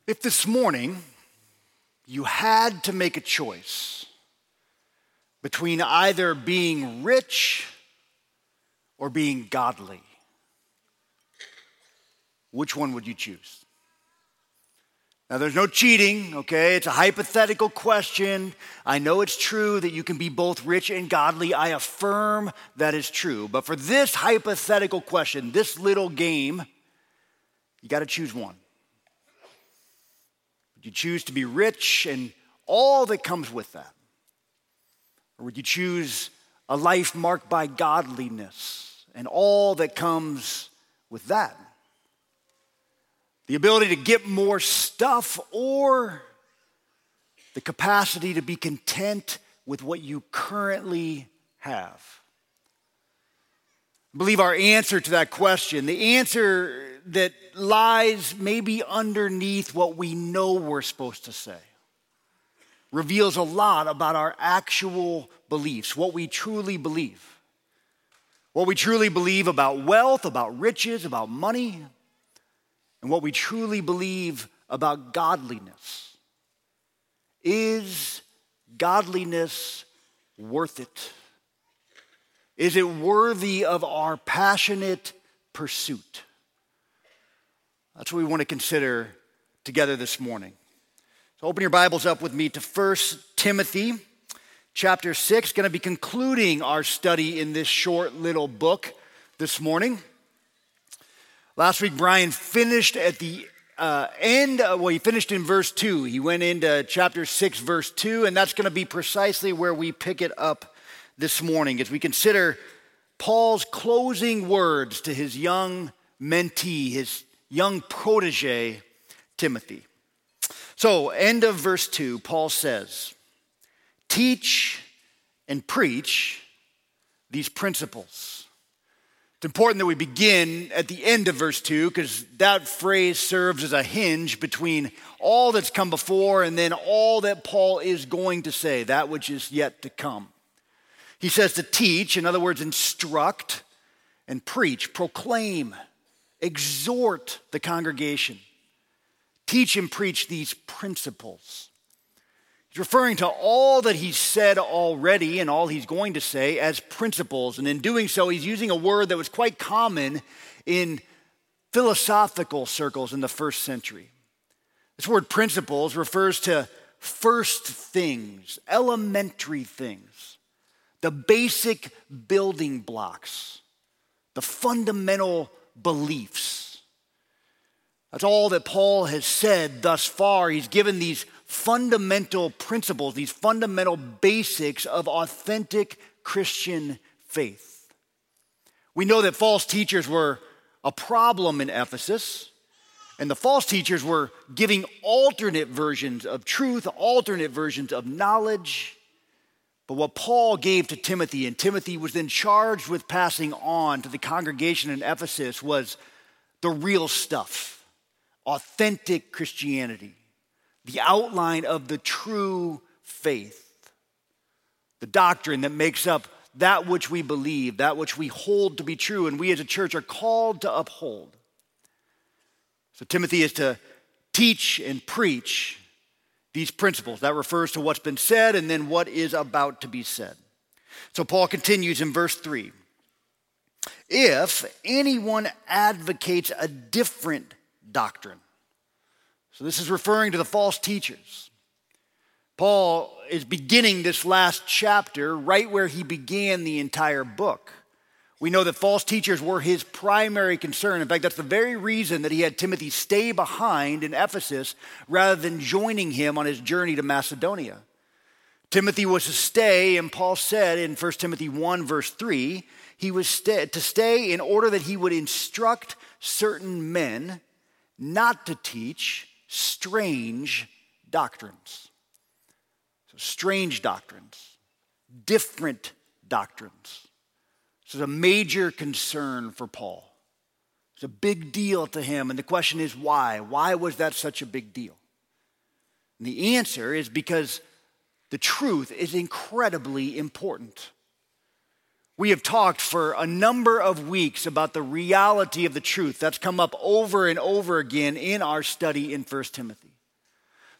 If this morning you had to make a choice between either being rich or being godly, which one would you choose? Now, there's no cheating, okay? It's a hypothetical question. I know it's true that you can be both rich and godly. I affirm that is true. But for this hypothetical question, this little game, you got to choose one. Would you choose to be rich and all that comes with that? Or would you choose a life marked by godliness and all that comes with that? The ability to get more stuff or the capacity to be content with what you currently have? I believe our answer to that question, the answer that lies maybe underneath what we know we're supposed to say, reveals a lot about our actual beliefs, what we truly believe. What we truly believe about wealth, about riches, about money, and what we truly believe about godliness. Is godliness worth it? Is it worthy of our passionate pursuit? That's what we want to consider together this morning. So open your Bibles up with me to 1 Timothy chapter 6. Going to be concluding our study in this short little book this morning. Last week, Brian finished at the end. He finished in verse 2. He went into chapter 6, verse 2, and that's going to be precisely where we pick it up this morning as we consider Paul's closing words to his young mentee, his young protege, Timothy. So, end of verse 2, Paul says, teach and preach these principles. It's important that we begin at the end of verse 2 because that phrase serves as a hinge between all that's come before and then all that Paul is going to say, that which is yet to come. He says to teach, in other words, instruct and preach, proclaim, exhort the congregation. Teach and preach these principles. He's referring to all that he's said already and all he's going to say as principles. And in doing so, he's using a word that was quite common in philosophical circles in the first century. This word principles refers to first things, elementary things, the basic building blocks, the fundamental beliefs. That's all that Paul has said thus far. He's given these fundamental principles, these fundamental basics of authentic Christian faith. We know that false teachers were a problem in Ephesus, and the false teachers were giving alternate versions of truth, alternate versions of knowledge. But what Paul gave to Timothy, and Timothy was then charged with passing on to the congregation in Ephesus, was the real stuff, authentic Christianity. The outline of the true faith, the doctrine that makes up that which we believe, that which we hold to be true, and we as a church are called to uphold. So Timothy is to teach and preach these principles. That refers to what's been said and then what is about to be said. So Paul continues in verse 3. If anyone advocates a different doctrine, so this is referring to the false teachers. Paul is beginning this last chapter right where he began the entire book. We know that false teachers were his primary concern. In fact, that's the very reason that he had Timothy stay behind in Ephesus rather than joining him on his journey to Macedonia. Timothy was to stay, and Paul said in 1 Timothy 1, verse 3, he was to stay in order that he would instruct certain men not to teach strange doctrines. So strange doctrines, different doctrines. This is a major concern for Paul. It's a big deal to him, and the question is why? Why was that such a big deal? And the answer is because the truth is incredibly important. We have talked for a number of weeks about the reality of the truth. That's come up over and over again in our study in 1 Timothy.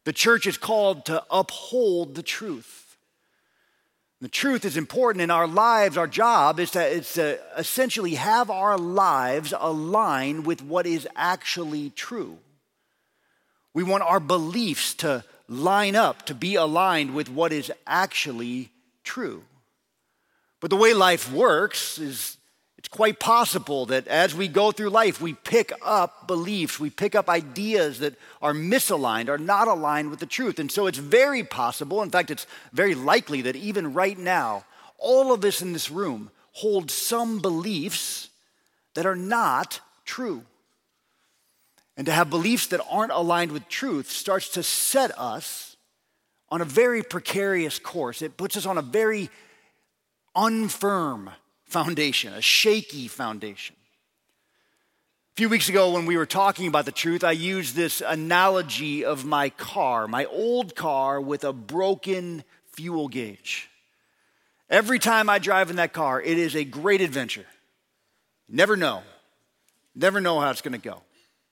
The church is called to uphold the truth. The truth is important in our lives. Our job is to essentially have our lives align with what is actually true. We want our beliefs to line up, to be aligned with what is actually true. But the way life works is it's quite possible that as we go through life, we pick up beliefs, we pick up ideas that are misaligned, are not aligned with the truth. And so it's very possible, in fact, it's very likely that even right now, all of us in this room hold some beliefs that are not true. And to have beliefs that aren't aligned with truth starts to set us on a very precarious course. It puts us on a very unfirm foundation, a shaky foundation. A few weeks ago when we were talking about the truth, I used this analogy of my car, my old car with a broken fuel gauge. Every time I drive in that car, it is a great adventure. Never know how it's going to go.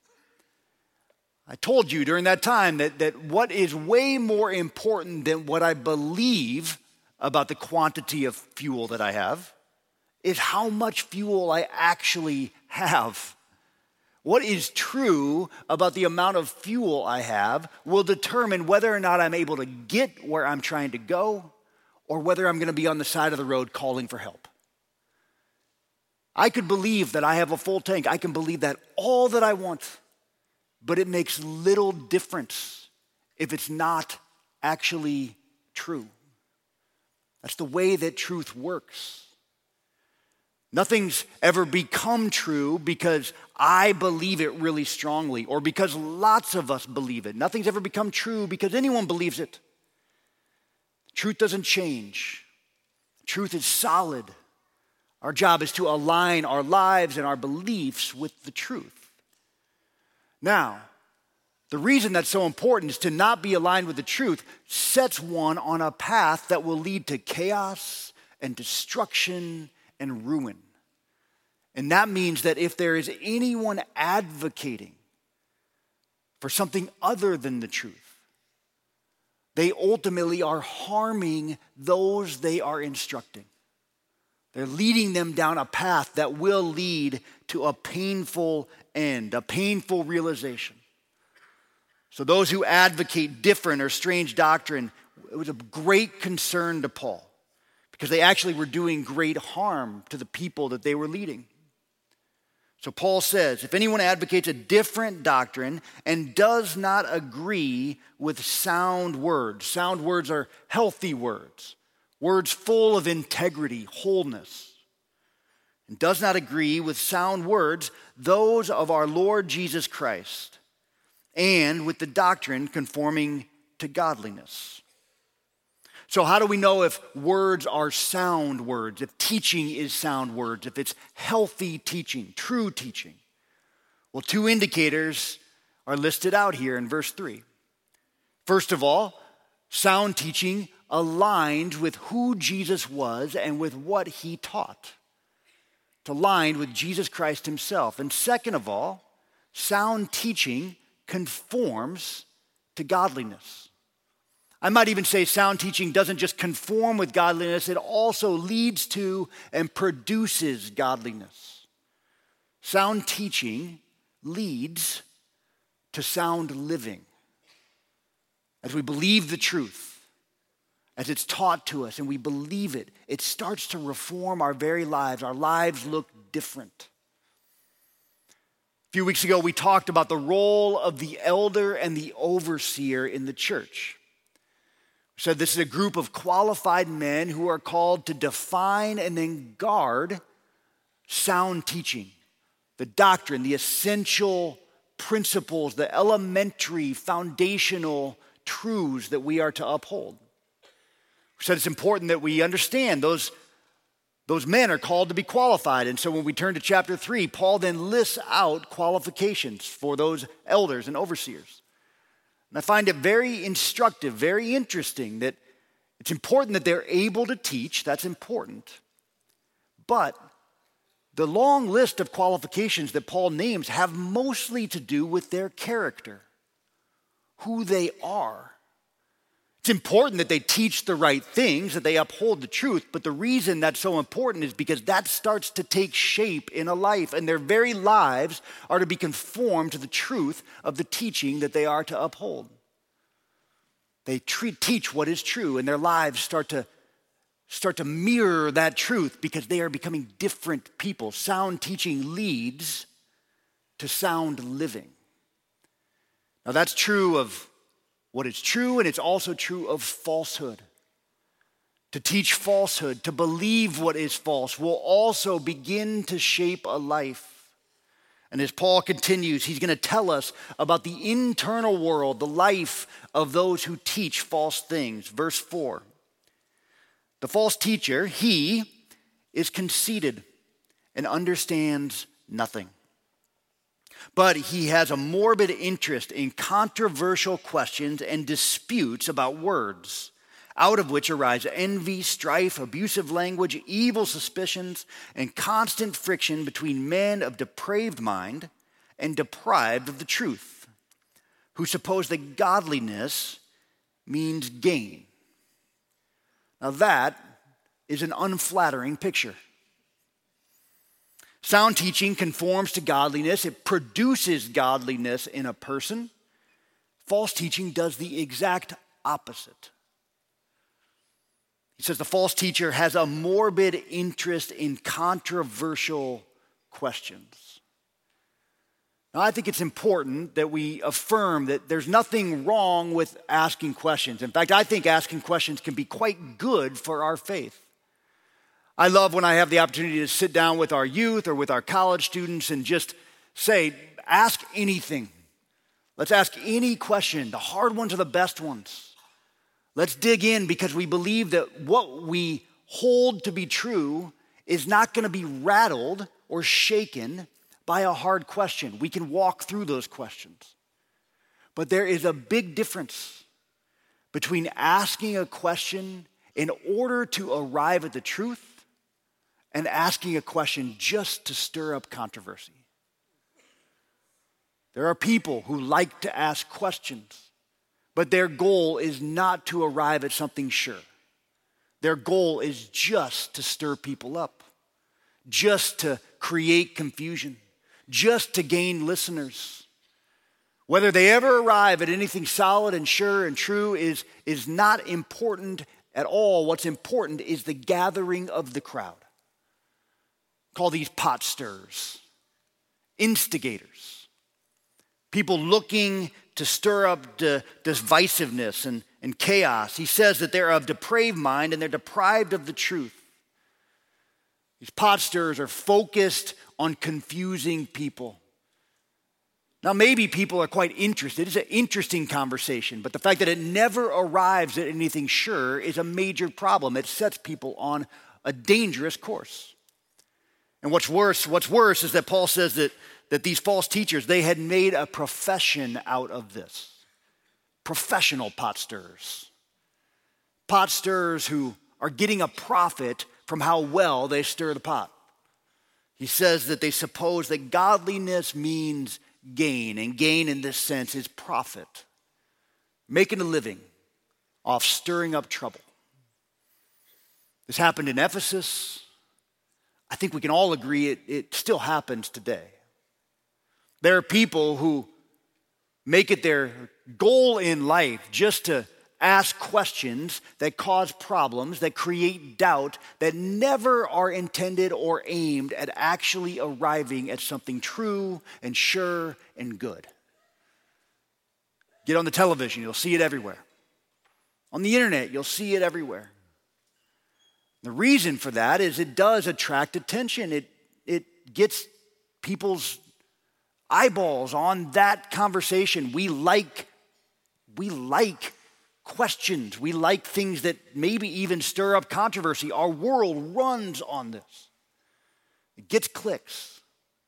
I told you during that time that what is way more important than what I believe about the quantity of fuel that I have is how much fuel I actually have. What is true about the amount of fuel I have will determine whether or not I'm able to get where I'm trying to go or whether I'm going to be on the side of the road calling for help. I could believe that I have a full tank. I can believe that all that I want, but it makes little difference if it's not actually true. That's the way that truth works. Nothing's ever become true because I believe it really strongly or because lots of us believe it. Nothing's ever become true because anyone believes it. Truth doesn't change. Truth is solid. Our job is to align our lives and our beliefs with the truth. Now, the reason that's so important is to not be aligned with the truth sets one on a path that will lead to chaos and destruction and ruin. And that means that if there is anyone advocating for something other than the truth, they ultimately are harming those they are instructing. They're leading them down a path that will lead to a painful end, a painful realization. So those who advocate different or strange doctrine, it was a great concern to Paul because they actually were doing great harm to the people that they were leading. So Paul says, if anyone advocates a different doctrine and does not agree with sound words are healthy words, words full of integrity, wholeness, and does not agree with sound words, those of our Lord Jesus Christ, and with the doctrine conforming to godliness. So how do we know if words are sound words, if teaching is sound words, if it's healthy teaching, true teaching? Well, two indicators are listed out here in verse 3. First of all, sound teaching aligned with who Jesus was and with what he taught. It's aligned with Jesus Christ himself. And second of all, sound teaching conforms to godliness. I might even say sound teaching doesn't just conform with godliness, it also leads to and produces godliness. Sound teaching leads to sound living. As we believe the truth, as it's taught to us and we believe it, it starts to reform our very lives. Our lives look different. A few weeks ago, we talked about the role of the elder and the overseer in the church. We said this is a group of qualified men who are called to define and then guard sound teaching, the doctrine, the essential principles, the elementary foundational truths that we are to uphold. We said it's important that we understand those men are called to be qualified. And so when we turn to chapter 3, Paul then lists out qualifications for those elders and overseers. And I find it very instructive, very interesting that it's important that they're able to teach. That's important. But the long list of qualifications that Paul names have mostly to do with their character. who they are. It's important that they teach the right things, that they uphold the truth, but the reason that's so important is because that starts to take shape in a life, and their very lives are to be conformed to the truth of the teaching that they are to uphold. They teach what is true, and their lives start to mirror that truth because they are becoming different people. Sound teaching leads to sound living. Now that's true of what is true, and it's also true of falsehood. To teach falsehood, to believe what is false, will also begin to shape a life. And as Paul continues, he's going to tell us about the internal world, the life of those who teach false things. Verse 4. The false teacher, he is conceited and understands nothing. But he has a morbid interest in controversial questions and disputes about words, out of which arise envy, strife, abusive language, evil suspicions, and constant friction between men of depraved mind and deprived of the truth, who suppose that godliness means gain. Now that is an unflattering picture. Sound teaching conforms to godliness. It produces godliness in a person. False teaching does the exact opposite. He says the false teacher has a morbid interest in controversial questions. Now, I think it's important that we affirm that there's nothing wrong with asking questions. In fact, I think asking questions can be quite good for our faith. I love when I have the opportunity to sit down with our youth or with our college students and just say, ask anything. Let's ask any question. The hard ones are the best ones. Let's dig in because we believe that what we hold to be true is not going to be rattled or shaken by a hard question. We can walk through those questions. But there is a big difference between asking a question in order to arrive at the truth and asking a question just to stir up controversy. There are people who like to ask questions, but their goal is not to arrive at something sure. Their goal is just to stir people up, just to create confusion, just to gain listeners. Whether they ever arrive at anything solid and sure and true is not important at all. What's important is the gathering of the crowd. Call these pot stirrers, instigators, people looking to stir up divisiveness and chaos. He says that they're of depraved mind and they're deprived of the truth. These pot stirrers are focused on confusing people. Now, maybe people are quite interested. It's an interesting conversation, but the fact that it never arrives at anything sure is a major problem. It sets people on a dangerous course. And what's worse is that Paul says that these false teachers, they had made a profession out of this. Professional pot stirrers. Pot stirrers who are getting a profit from how well they stir the pot. He says that they suppose that godliness means gain, and gain in this sense is profit. Making a living off stirring up trouble. This happened in Ephesus. I think we can all agree it still happens today. There are people who make it their goal in life just to ask questions that cause problems, that create doubt, that never are intended or aimed at actually arriving at something true and sure and good. Get on the television, you'll see it everywhere. On the internet, you'll see it everywhere. The reason for that is it does attract attention. It gets people's eyeballs on that conversation. We like questions. We like things that maybe even stir up controversy. Our world runs on this. It gets clicks.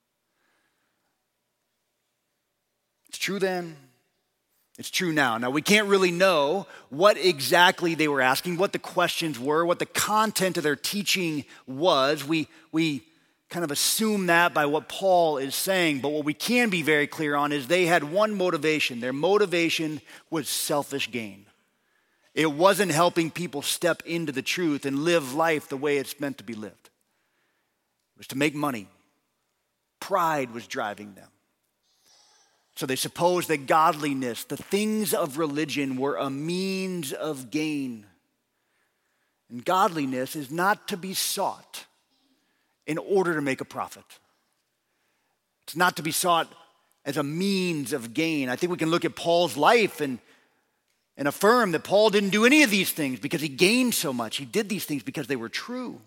It's true then. It's true now. Now, we can't really know what exactly they were asking, what the questions were, what the content of their teaching was. We kind of assume that by what Paul is saying, but what we can be very clear on is they had one motivation. Their motivation was selfish gain. It wasn't helping people step into the truth and live life the way it's meant to be lived. It was to make money. Pride was driving them. So they supposed that godliness, the things of religion, were a means of gain. And godliness is not to be sought in order to make a profit. It's not to be sought as a means of gain. I think we can look at Paul's life and affirm that Paul didn't do any of these things because he gained so much. He did these things because they were true.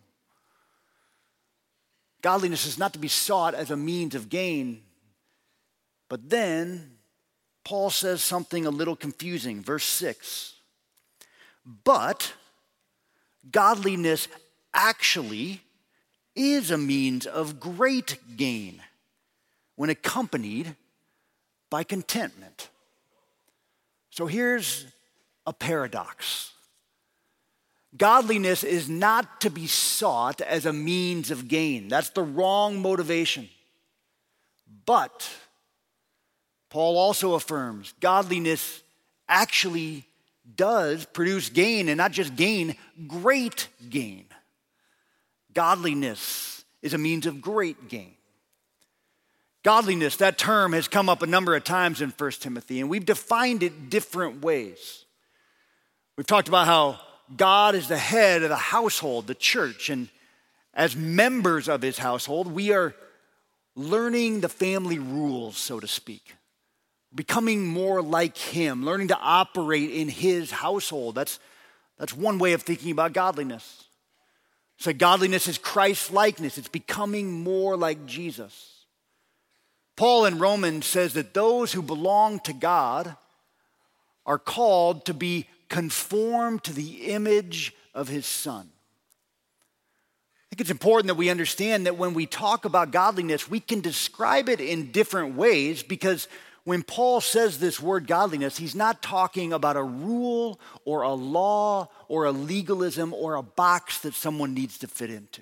Godliness is not to be sought as a means of gain. But then Paul says something a little confusing. Verse 6. But godliness actually is a means of great gain when accompanied by contentment. So here's a paradox. Godliness is not to be sought as a means of gain. That's the wrong motivation. But Paul also affirms godliness actually does produce gain, and not just gain, great gain. Godliness is a means of great gain. Godliness, that term has come up a number of times in 1 Timothy, and we've defined it different ways. We've talked about how God is the head of the household, the church, and as members of his household, we are learning the family rules, so to speak. Becoming more like him, learning to operate in his household. That's one way of thinking about godliness. So godliness is Christ-likeness. It's becoming more like Jesus. Paul in Romans says that those who belong to God are called to be conformed to the image of his Son. I think it's important that we understand that when we talk about godliness, we can describe it in different ways, because when Paul says this word godliness, he's not talking about a rule or a law or a legalism or a box that someone needs to fit into.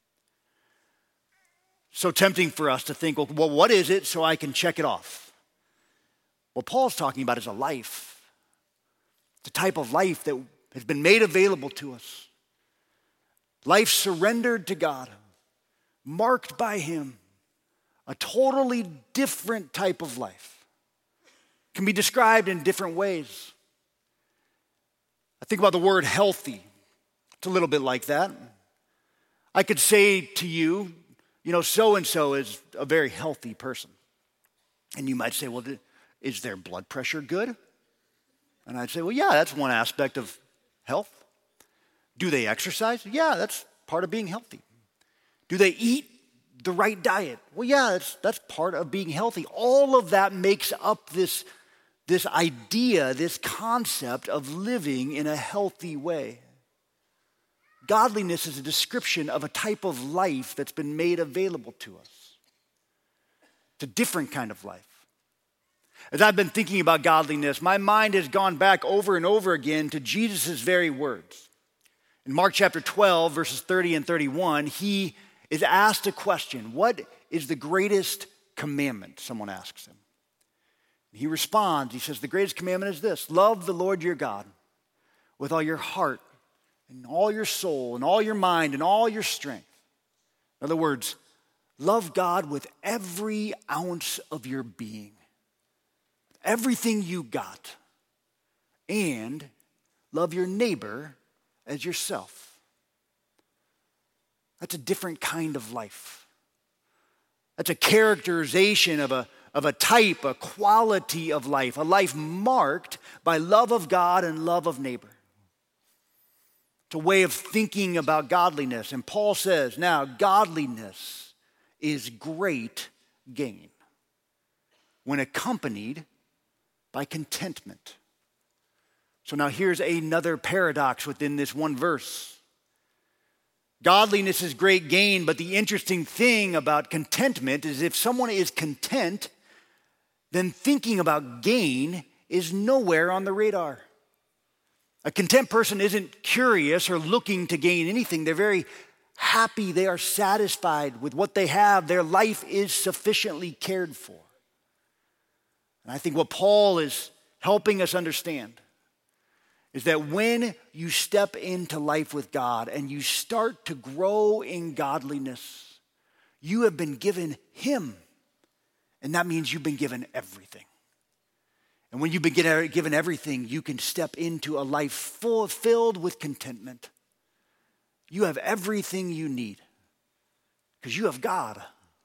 So tempting for us to think, well, what is it so I can check it off? What Paul's talking about is a life. It's a type of life that has been made available to us. Life surrendered to God, marked by him, a totally different type of life. Can be described in different ways. I think about the word healthy. It's a little bit like that. I could say to you, so-and-so is a very healthy person. And you might say, well, is their blood pressure good? And I'd say, well, yeah, that's one aspect of health. Do they exercise? Yeah, that's part of being healthy. Do they eat the right diet? Well, yeah, that's part of being healthy. All of that makes up this idea, this concept of living in a healthy way. Godliness is a description of a type of life that's been made available to us. It's a different kind of life. As I've been thinking about godliness, my mind has gone back over and over again to Jesus' very words. In Mark chapter 12, verses 30 and 31, he is asked a question. What is the greatest commandment? Someone asks him. He responds, he says, the greatest commandment is this: love the Lord your God with all your heart and all your soul and all your mind and all your strength. In other words, love God with every ounce of your being, everything you got, and love your neighbor as yourself. That's a different kind of life. That's a characterization of a type, a quality of life, a life marked by love of God and love of neighbor. It's a way of thinking about godliness. And Paul says, now, godliness is great gain when accompanied by contentment. So now here's another paradox within this one verse. Godliness is great gain, but the interesting thing about contentment is if someone is content, then thinking about gain is nowhere on the radar. A content person isn't curious or looking to gain anything. They're very happy, they are satisfied with what they have. Their life is sufficiently cared for. And I think what Paul is helping us understand is that when you step into life with God and you start to grow in godliness, you have been given Him. And that means you've been given everything. And when you've been given everything, you can step into a life filled with contentment. You have everything you need because you have God.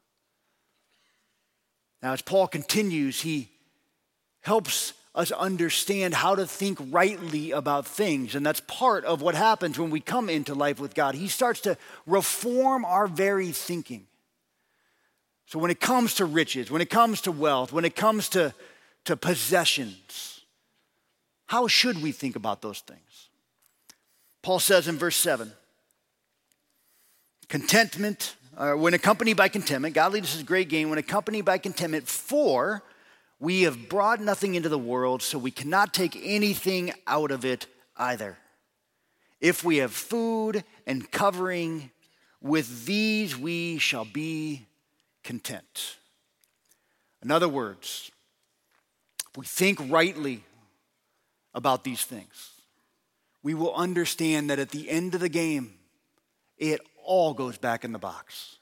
Now, as Paul continues, he helps us understand how to think rightly about things. And that's part of what happens when we come into life with God. He starts to reform our very thinking. So when it comes to riches, when it comes to wealth, when it comes to possessions, how should we think about those things? Paul says in verse 7, contentment, when accompanied by contentment, godliness is great gain, when accompanied by contentment, for we have brought nothing into the world, so we cannot take anything out of it either. If we have food and covering, with these we shall be content. In other words, if we think rightly about these things, we will understand that at the end of the game, it all goes back in the box.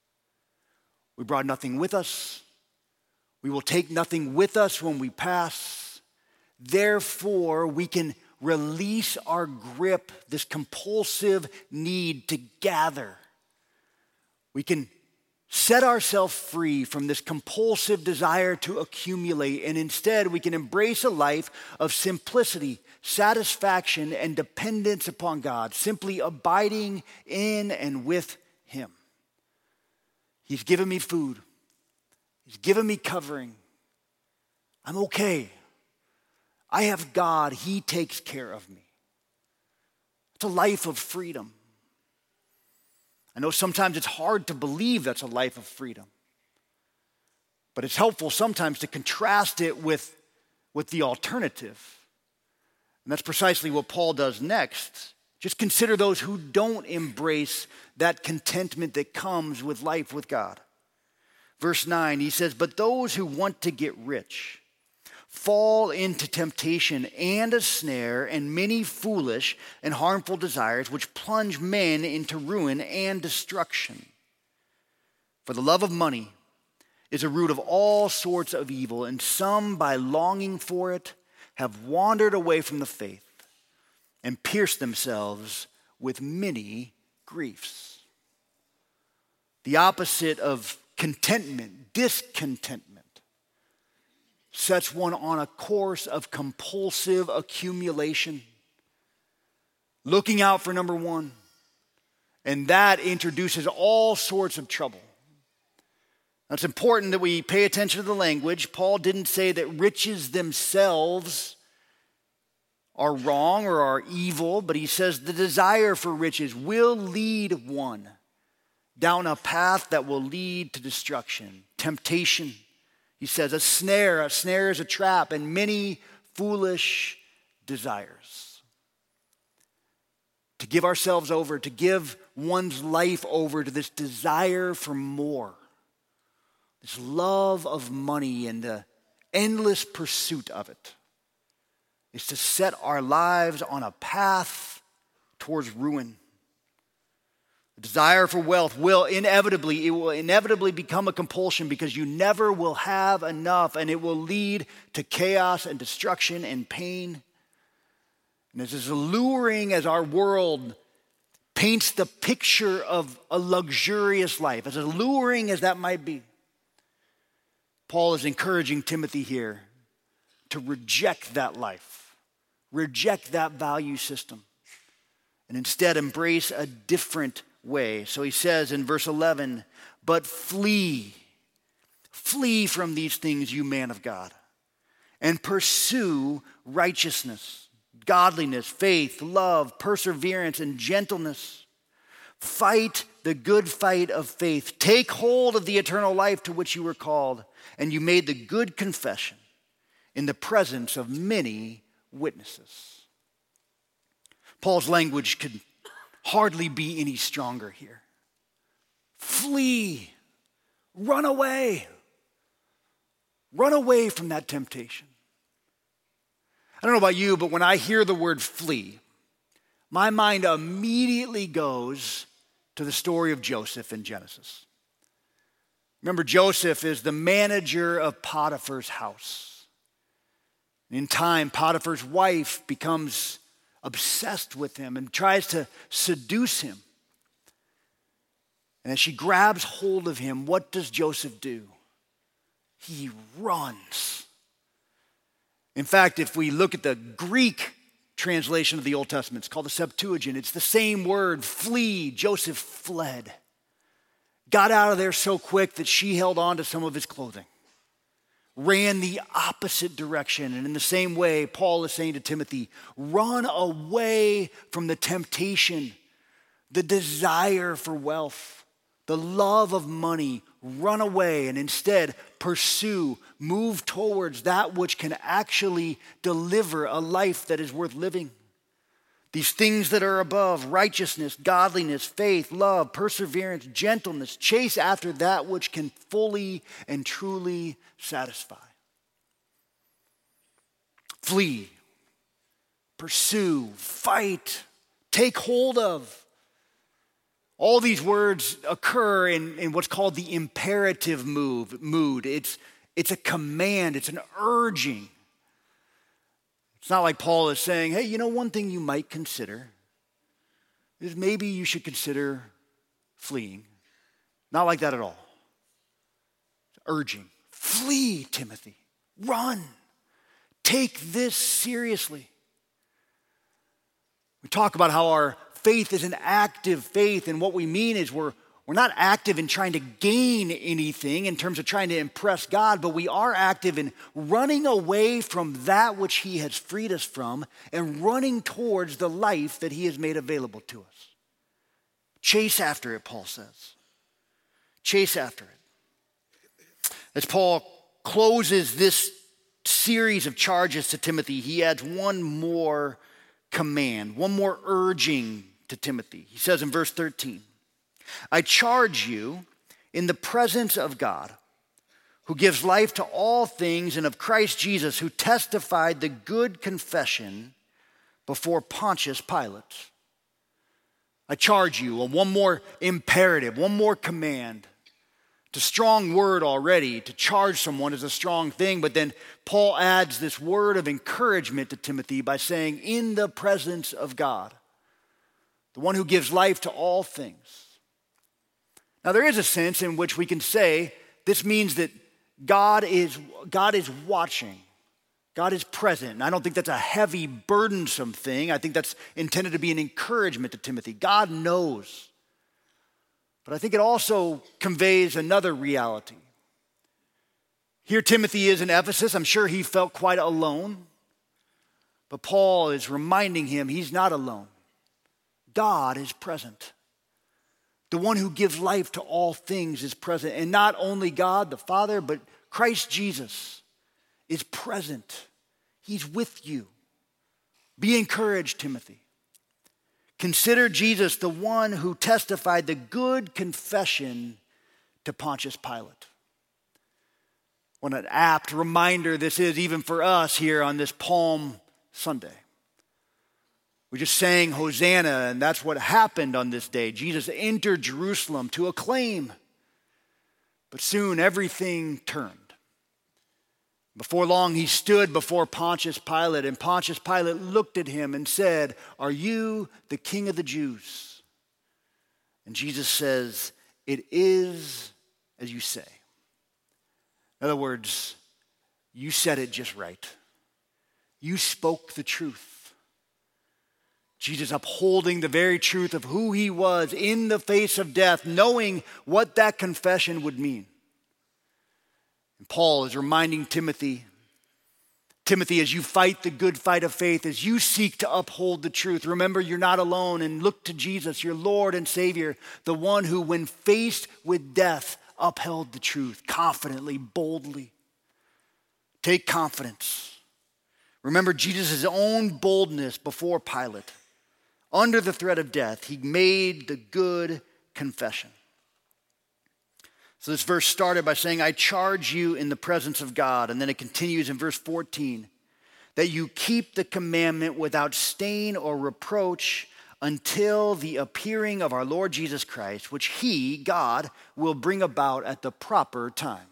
We brought nothing with us. We will take nothing with us when we pass. Therefore, we can release our grip, this compulsive need to gather. We can set ourselves free from this compulsive desire to accumulate, and instead we can embrace a life of simplicity, satisfaction, and dependence upon God, simply abiding in and with Him. He's given me food. He's given me covering. I'm okay. I have God. He takes care of me. It's a life of freedom. I know sometimes it's hard to believe that's a life of freedom. But it's helpful sometimes to contrast it with the alternative. And that's precisely what Paul does next. Just consider those who don't embrace that contentment that comes with life with God. Verse 9, he says, but those who want to get rich fall into temptation and a snare and many foolish and harmful desires which plunge men into ruin and destruction. For the love of money is a root of all sorts of evil, and some by longing for it have wandered away from the faith and pierced themselves with many griefs. The opposite of contentment, discontentment, sets one on a course of compulsive accumulation, looking out for number one, and that introduces all sorts of trouble. Now, it's important that we pay attention to the language. Paul didn't say that riches themselves are wrong or are evil, but he says the desire for riches will lead one down a path that will lead to destruction, temptation. He says a snare is a trap, and many foolish desires. To give ourselves over, to give one's life over to this desire for more, this love of money and the endless pursuit of it, is to set our lives on a path towards ruin. The desire for wealth will inevitably become a compulsion because you never will have enough, and it will lead to chaos and destruction and pain. And it's as alluring as our world paints the picture of a luxurious life, as alluring as that might be. Paul is encouraging Timothy here to reject that life, reject that value system, and instead embrace a different way. So he says in verse 11, but flee from these things, you man of God, and pursue righteousness, godliness, faith, love, perseverance, and gentleness. Fight the good fight of faith. Take hold of the eternal life to which you were called, and you made the good confession in the presence of many witnesses. Paul's language could hardly be any stronger here. flee, run away. Run away from that temptation. I don't know about you, but when I hear the word flee, my mind immediately goes to the story of Joseph in Genesis. Remember, Joseph is the manager of Potiphar's house. In time, Potiphar's wife becomes obsessed with him and tries to seduce him. And as she grabs hold of him, what does Joseph do? He runs. In fact, if we look at the Greek translation of the Old Testament, it's called the Septuagint. It's the same word, flee. Joseph fled. Got out of there so quick that she held on to some of his clothing. Ran the opposite direction. And in the same way, Paul is saying to Timothy, run away from the temptation, the desire for wealth, the love of money. Run away and instead pursue, move towards that which can actually deliver a life that is worth living. These things that are above, righteousness, godliness, faith, love, perseverance, gentleness, chase after that which can fully and truly satisfy. Flee, pursue, fight, take hold of. All these words occur in what's called the imperative mood. It's a command, it's an urging. It's not like Paul is saying, hey, you know, one thing you might consider is maybe you should consider fleeing. Not like that at all. It's urging. Flee, Timothy. Run. Take this seriously. We talk about how our faith is an active faith, and what we mean is we're not active in trying to gain anything in terms of trying to impress God, but we are active in running away from that which he has freed us from and running towards the life that he has made available to us. Chase after it, Paul says. Chase after it. As Paul closes this series of charges to Timothy, he adds one more command, one more urging to Timothy. He says in verse 13, I charge you in the presence of God, who gives life to all things, and of Christ Jesus, who testified the good confession before Pontius Pilate. I charge you, one more imperative, one more command. It's a strong word already. To charge someone is a strong thing, but then Paul adds this word of encouragement to Timothy by saying, in the presence of God, the one who gives life to all things. Now, there is a sense in which we can say this means that God is watching. God is present. And I don't think that's a heavy, burdensome thing. I think that's intended to be an encouragement to Timothy. God knows. But I think it also conveys another reality. Here Timothy is in Ephesus. I'm sure he felt quite alone. But Paul is reminding him he's not alone. God is present. The one who gives life to all things is present. And not only God the Father, but Christ Jesus is present. He's with you. Be encouraged, Timothy. Consider Jesus the one who testified the good confession to Pontius Pilate. What an apt reminder this is even for us here on this Palm Sunday. We just sang Hosanna, and that's what happened on this day. Jesus entered Jerusalem to acclaim, but soon everything turned. Before long, he stood before Pontius Pilate, and Pontius Pilate looked at him and said, "Are you the king of the Jews?" And Jesus says, "It is as you say." In other words, you said it just right. You spoke the truth. Jesus upholding the very truth of who he was in the face of death, knowing what that confession would mean. And Paul is reminding Timothy, as you fight the good fight of faith, as you seek to uphold the truth, remember you're not alone and look to Jesus, your Lord and Savior, the one who, when faced with death, upheld the truth confidently, boldly. Take confidence. Remember Jesus' own boldness before Pilate. Under the threat of death, he made the good confession. So this verse started by saying, I charge you in the presence of God. And then it continues in verse 14, that you keep the commandment without stain or reproach until the appearing of our Lord Jesus Christ, which he, God, will bring about at the proper time.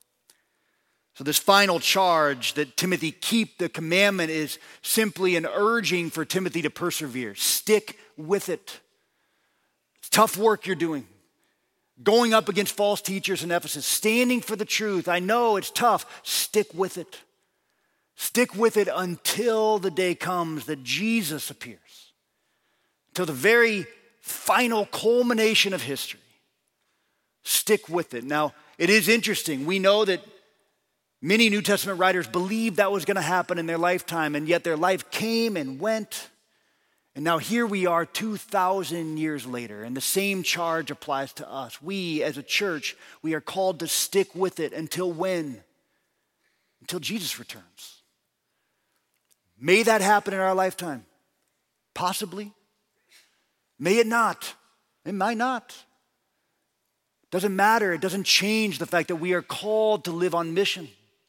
So this final charge that Timothy keep the commandment is simply an urging for Timothy to persevere. Stick with it. It's tough work you're doing. Going up against false teachers in Ephesus, standing for the truth. I know it's tough. Stick with it. Stick with it until the day comes that Jesus appears. Till the very final culmination of history. Stick with it. Now, it is interesting. We know that many New Testament writers believed that was going to happen in their lifetime, and yet their life came and went. And now here we are 2,000 years later, and the same charge applies to us. We, as a church, we are called to stick with it until when? Until Jesus returns. May that happen in our lifetime? Possibly. May it not. It might not. Doesn't matter. It doesn't change the fact that we are called to live on mission.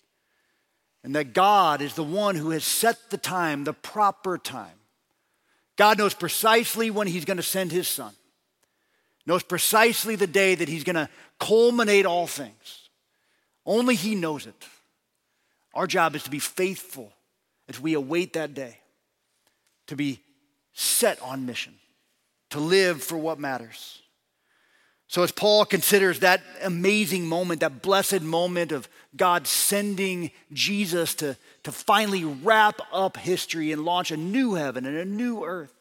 And that God is the one who has set the time, the proper time. God knows precisely when he's going to send his son. Knows precisely the day that he's going to culminate all things. Only he knows it. Our job is to be faithful as we await that day. To be set on mission. To live for what matters. So as Paul considers that amazing moment, that blessed moment of God sending Jesus to finally wrap up history and launch a new heaven and a new earth,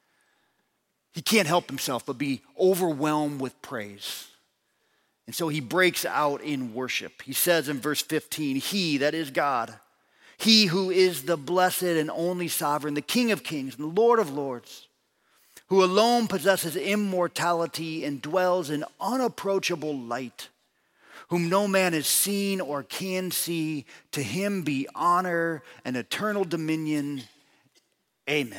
he can't help himself but be overwhelmed with praise. And so he breaks out in worship. He says in verse 15, he, that is God, he who is the blessed and only sovereign, the King of kings and the Lord of lords, who alone possesses immortality and dwells in unapproachable light, whom no man has seen or can see, to him be honor and eternal dominion. Amen.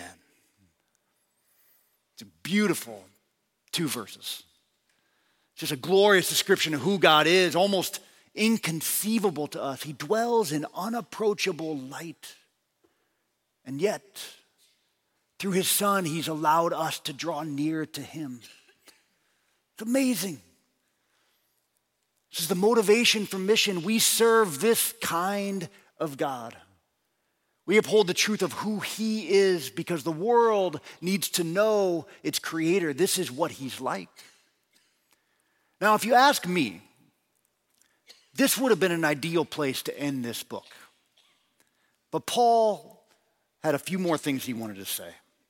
It's a beautiful 2 verses. It's just a glorious description of who God is, almost inconceivable to us. He dwells in unapproachable light. And yet, through his son, he's allowed us to draw near to him. It's amazing. This is the motivation for mission. We serve this kind of God. We uphold the truth of who he is because the world needs to know its creator. This is what he's like. Now, if you ask me, this would have been an ideal place to end this book. But Paul had a few more things he wanted to say.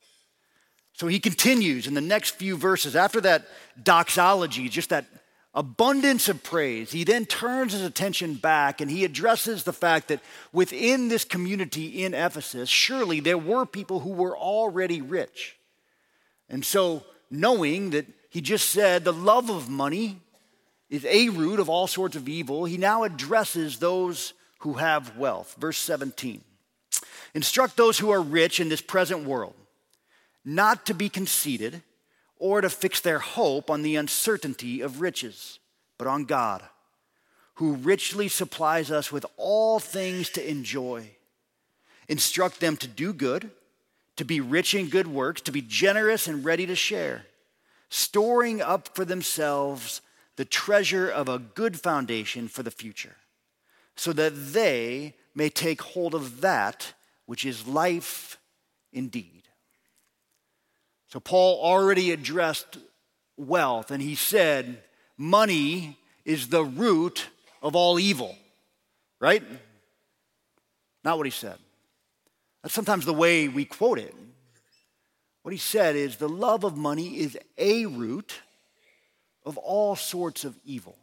So he continues in the next few verses. After that doxology, just that abundance of praise, he then turns his attention back and he addresses the fact that within this community in Ephesus, surely there were people who were already rich. And so knowing that he just said the love of money is a root of all sorts of evil, he now addresses those who have wealth. Verse 17, instruct those who are rich in this present world not to be conceited or to fix their hope on the uncertainty of riches, but on God, who richly supplies us with all things to enjoy. Instruct them to do good, to be rich in good works, to be generous and ready to share, storing up for themselves the treasure of a good foundation for the future, so that they may take hold of that which is life indeed. So Paul already addressed wealth, and he said money is the root of all evil, right? Not what he said. That's sometimes the way we quote it. What he said is the love of money is a root of all sorts of evil.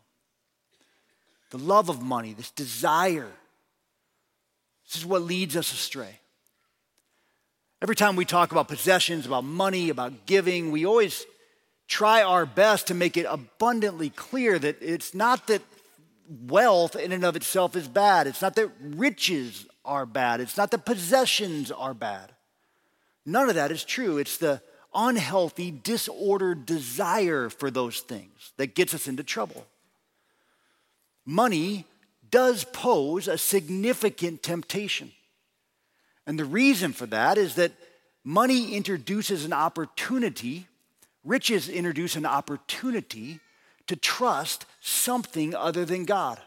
The love of money, this desire, this is what leads us astray. Every time we talk about possessions, about money, about giving, we always try our best to make it abundantly clear that it's not that wealth in and of itself is bad. It's not that riches are bad. It's not that possessions are bad. None of that is true. It's the unhealthy, disordered desire for those things that gets us into trouble. money does pose a significant temptation. And the reason for that is that money introduces an opportunity, riches introduce an opportunity to trust something other than God.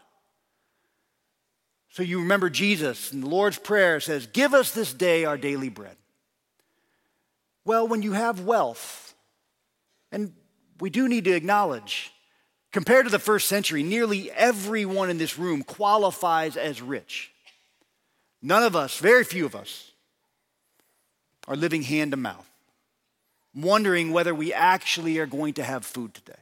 So you remember Jesus in the Lord's Prayer says, "Give us this day our daily bread." Well, when you have wealth, and we do need to acknowledge, compared to the first century, nearly everyone in this room qualifies as rich. None of us, very few of us, are living hand to mouth, wondering whether we actually are going to have food today.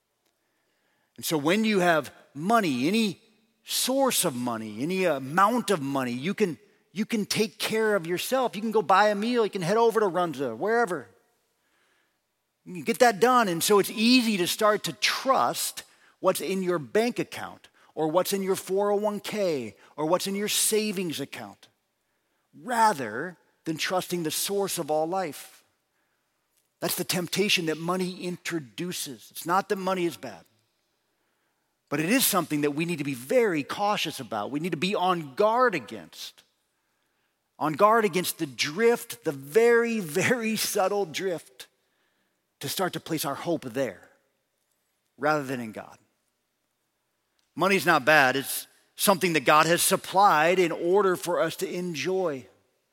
And so when you have money, any source of money, any amount of money, you can take care of yourself. You can go buy a meal. You can head over to Runza, wherever. You can get that done. And so it's easy to start to trust what's in your bank account or what's in your 401k or what's in your savings account rather than trusting the source of all life. That's the temptation that money introduces. It's not that money is bad. But it is something that we need to be very cautious about. We need to be on guard against. On guard against the drift, the very, very subtle drift, to start to place our hope there rather than in God. Money's not bad. It's something that God has supplied in order for us to enjoy.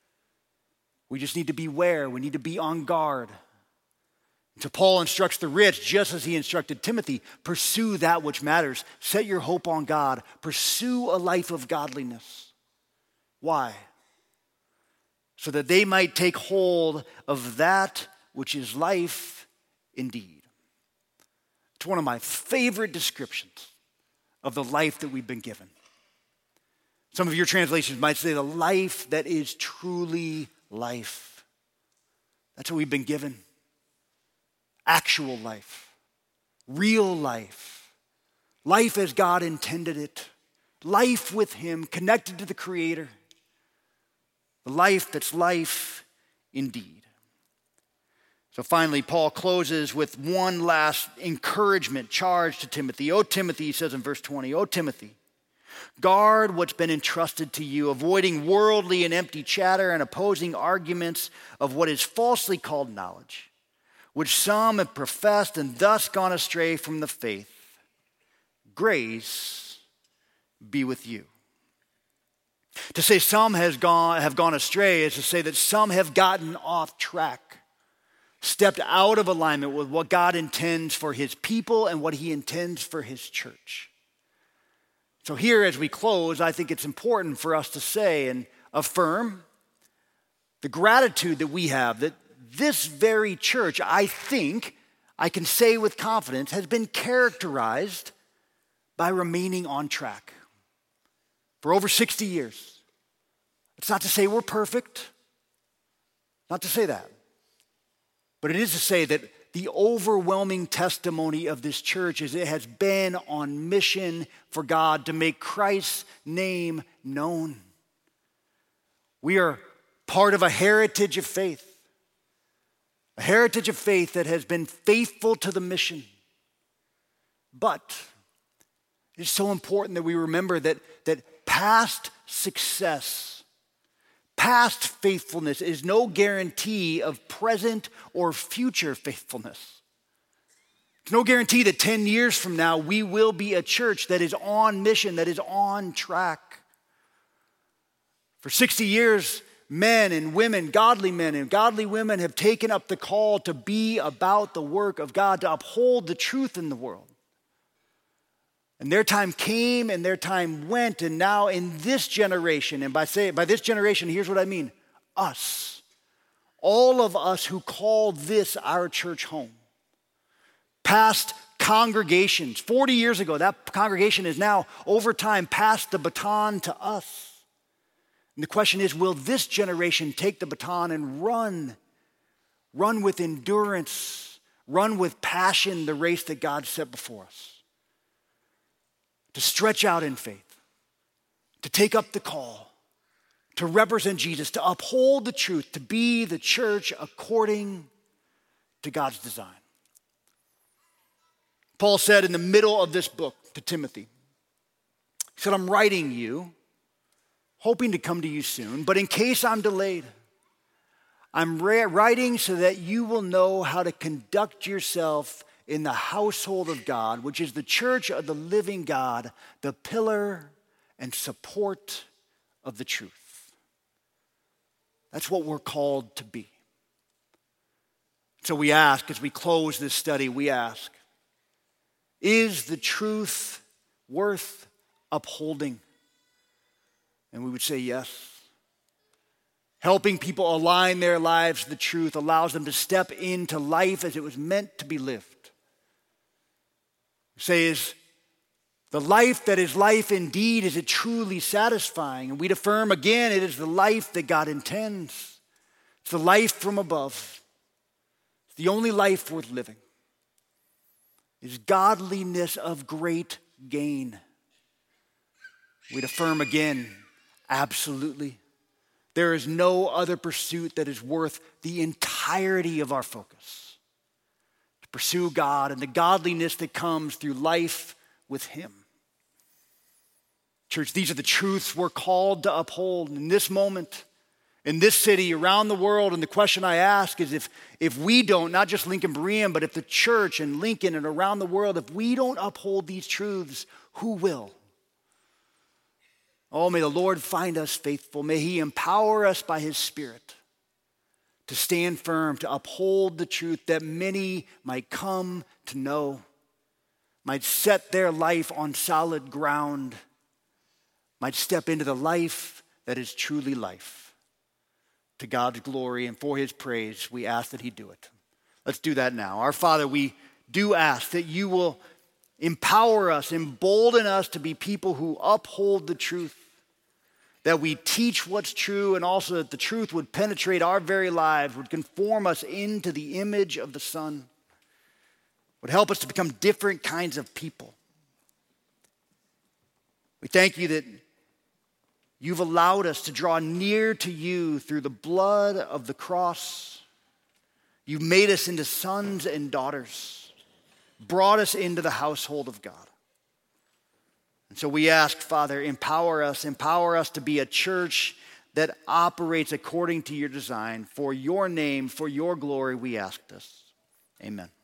We just need to beware. We need to be on guard. So Paul instructs the rich, just as he instructed Timothy, pursue that which matters. Set your hope on God. Pursue a life of godliness. Why? So that they might take hold of that which is life indeed. It's one of my favorite descriptions of the life that we've been given. Some of your translations might say the life that is truly life. That's what we've been given. Actual life, real life, life as God intended it, life with Him, connected to the Creator, the life that's life indeed. So finally, Paul closes with one last encouragement charge to Timothy. "O Timothy," he says in verse 20, "O Timothy, guard what's been entrusted to you, avoiding worldly and empty chatter and opposing arguments of what is falsely called knowledge, which some have professed and thus gone astray from the faith. Grace be with you." To say some have gone astray is to say that some have gotten off track, stepped out of alignment with what God intends for His people and what He intends for His church. So here as we close, I think it's important for us to say and affirm the gratitude that we have that this very church, I think, I can say with confidence, has been characterized by remaining on track for over 60 years. It's not to say we're perfect, not to say that, but it is to say that the overwhelming testimony of this church is it has been on mission for God to make Christ's name known. We are part of a heritage of faith. A heritage of faith that has been faithful to the mission. But it's so important that we remember that past success, past faithfulness is no guarantee of present or future faithfulness. It's no guarantee that 10 years from now we will be a church that is on mission, that is on track. For 60 years, men and women, godly men and godly women have taken up the call to be about the work of God, to uphold the truth in the world. And their time came and their time went, and now in this generation, and by this generation, here's what I mean, us, all of us who call this our church home, past congregations, 40 years ago, that congregation is now over time passed the baton to us. And the question is, will this generation take the baton and run with endurance, run with passion the race that God set before us? To stretch out in faith, to take up the call, to represent Jesus, to uphold the truth, to be the church according to God's design. Paul said in the middle of this book to Timothy, He said, I'm writing you, hoping to come to you soon, but in case I'm delayed, I'm writing so that you will know how to conduct yourself in the household of God, which is the church of the living God, the pillar and support of the truth. That's what we're called to be. So we ask, as we close this study, we ask, is the truth worth upholding? And we would say yes. Helping people align their lives to the truth allows them to step into life as it was meant to be lived. We say, is the life that is life indeed, is it truly satisfying? And we'd affirm again, it is the life that God intends. It's the life from above. It's the only life worth living. Is godliness of great gain? We'd affirm again, absolutely. There is no other pursuit that is worth the entirety of our focus. To pursue God and the godliness that comes through life with Him. Church, these are the truths we're called to uphold in this moment, in this city, around the world. And the question I ask is if we don't, not just Lincoln Berean, but if the church and Lincoln and around the world, if we don't uphold these truths, who will? Oh, may the Lord find us faithful. May He empower us by His Spirit to stand firm, to uphold the truth that many might come to know, might set their life on solid ground, might step into the life that is truly life. To God's glory and for His praise, we ask that He do it. Let's do that now. Our Father, we do ask that You will empower us, embolden us to be people who uphold the truth, that we teach what's true, and also that the truth would penetrate our very lives, would conform us into the image of the Son, would help us to become different kinds of people. We thank You that You've allowed us to draw near to You through the blood of the cross. You've made us into sons and daughters, brought us into the household of God. And so we ask, Father, empower us to be a church that operates according to Your design. For Your name, for Your glory, we ask this. Amen.